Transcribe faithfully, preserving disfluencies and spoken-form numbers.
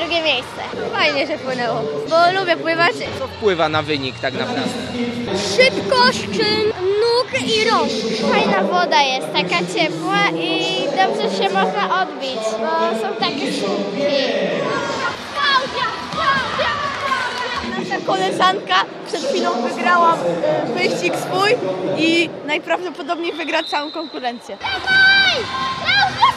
drugie miejsce. Fajnie się płynęło, bo lubię pływać. Co wpływa na wynik tak naprawdę? Szybkość nóg i rąk. Fajna woda jest, taka ciepła i dobrze się można odbić, bo są takie słupki. Nasza koleżanka przed chwilą wygrała wyścig swój i najprawdopodobniej wygra całą konkurencję. Dawaj!